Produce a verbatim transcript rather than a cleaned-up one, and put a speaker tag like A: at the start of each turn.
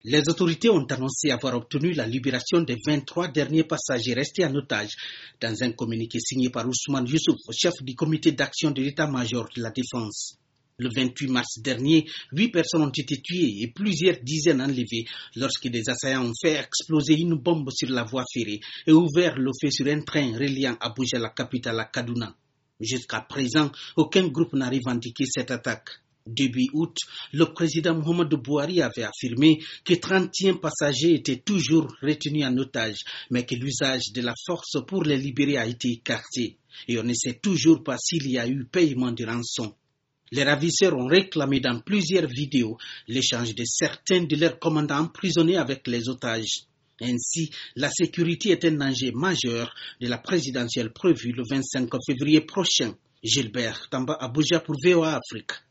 A: Les autorités ont annoncé avoir obtenu la libération des vingt-trois derniers passagers restés en otage dans un communiqué signé par Ousmane Youssouf, chef du comité d'action de l'état-major de la défense. Le vingt-huit mars dernier, huit personnes ont été tuées et plusieurs dizaines enlevées lorsque des assaillants ont fait exploser une bombe sur la voie ferrée et ouvert le feu sur un train reliant Abuja, la capitale, à Kaduna. Jusqu'à présent, aucun groupe n'a revendiqué cette attaque. Début août, le président Muhammadu Buhari avait affirmé que trente et un passagers étaient toujours retenus en otage, mais que l'usage de la force pour les libérer a été écarté. Et on ne sait toujours pas s'il y a eu paiement de rançon. Les ravisseurs ont réclamé dans plusieurs vidéos l'échange de certains de leurs commandants emprisonnés avec les otages. Ainsi, la sécurité est un enjeu majeur de la présidentielle prévue le vingt-cinq février prochain. Gilbert Tamba, Abuja pour V O A Afrique.